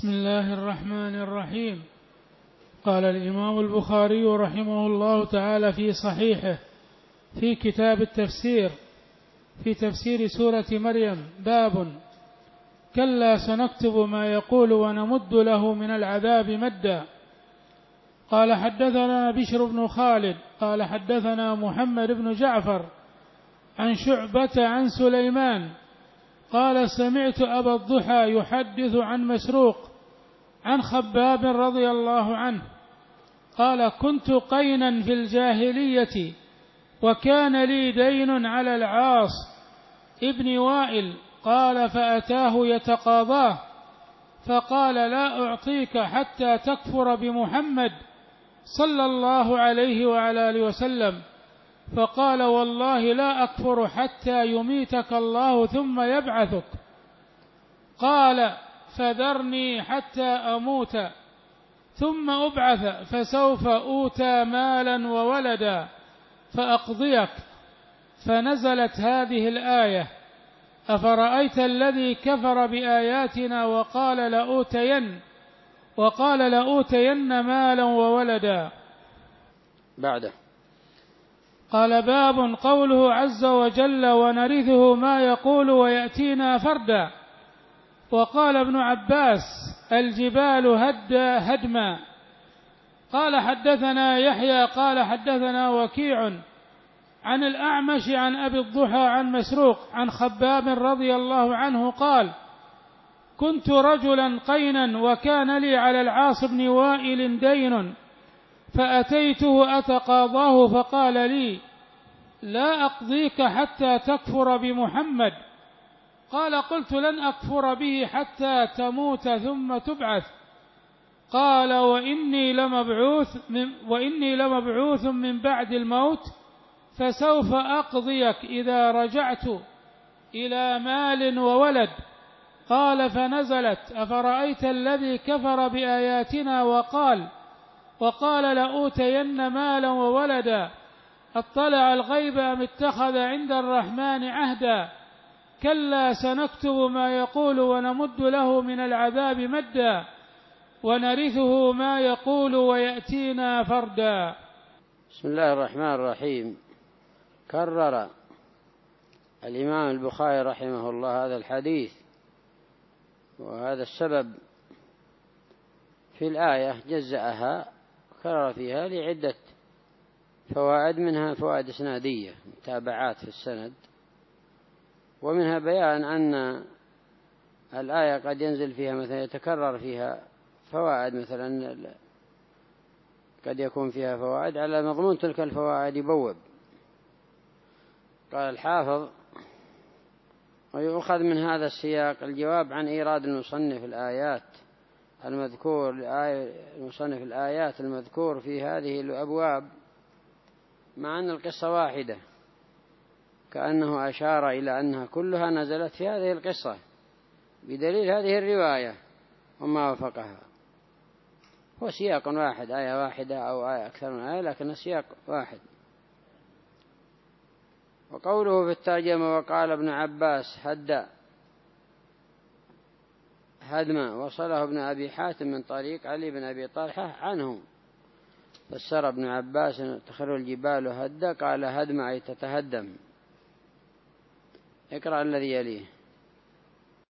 بسم الله الرحمن الرحيم. قال الإمام البخاري رحمه الله تعالى في صحيحه في كتاب التفسير في تفسير سورة مريم: باب كلا سنكتب ما يقول ونمد له من العذاب مدا. قال حدثنا بشر بن خالد قال حدثنا محمد بن جعفر عن شعبة عن سليمان قال سمعت أبا الضحى يحدث عن مسروق عن خباب رضي الله عنه قال كنت قينا في الجاهلية وكان لي دين على العاص ابن وائل قال فأتاه يتقاضاه فقال لا أعطيك حتى تكفر بمحمد صلى الله عليه وعلى آله وسلم. فقال والله لا أكفر حتى يميتك الله ثم يبعثك. قال فذرني حتى أموت ثم أبعث فسوف أوتى مالا وولدا فأقضيك. فنزلت هذه الآية: أفرأيت الذي كفر بآياتنا وقال لأوتين مالا وولدا. بعده قال باب قوله عز وجل ونرثه ما يقول ويأتينا فردا. وقال ابن عباس الجبال هدما. قال حدثنا يحيى قال حدثنا وكيع عن الأعمش عن أبي الضحى عن مسروق عن خباب رضي الله عنه قال كنت رجلا قينا وكان لي على العاص بن وائل دين فأتيته أتقاضاه فقال لي لا أقضيك حتى تكفر بمحمد. قال قلت لن أكفر به حتى تموت ثم تبعث. قال وإني لمبعوث من بعد الموت فسوف أقضيك إذا رجعت إلى مال وولد. قال فنزلت أفرأيت الذي كفر بآياتنا وقال لأوتين مالا وولدا اطلع الغيب أم اتخذ عند الرحمن عهدا. كلا سنكتب ما يقول ونمد له من العذاب مدا ونرثه ما يقول ويأتينا فردا. بسم الله الرحمن الرحيم. كرر الإمام البخاري رحمه الله هذا الحديث، وهذا السبب في الآية جزأها وكرر فيها لعدة فوائد، منها فوائد إسنادية متابعات في السند، ومنها بيان أن الآية قد ينزل فيها مثلا يتكرر فيها فوائد، مثلا قد يكون فيها فوائد على مضمون تلك الفوائد يبوب. قال الحافظ ويؤخذ من هذا السياق الجواب عن إيراد المصنف الآيات المذكور في هذه الأبواب مع أن القصة واحدة، كأنه أشار إلى أنها كلها نزلت في هذه القصة بدليل هذه الرواية وما وفقها. هو سياق واحد، آية واحدة أو آية أكثر من آية، لكن السياق واحد. وقوله في الترجمة وقال ابن عباس هدما وصله ابن أبي حاتم من طريق علي بن أبي طلحة عنه. فسر ابن عباس تخر الجبال هدا، قال هدم أي تتهدم. اقرأ الذي يليه.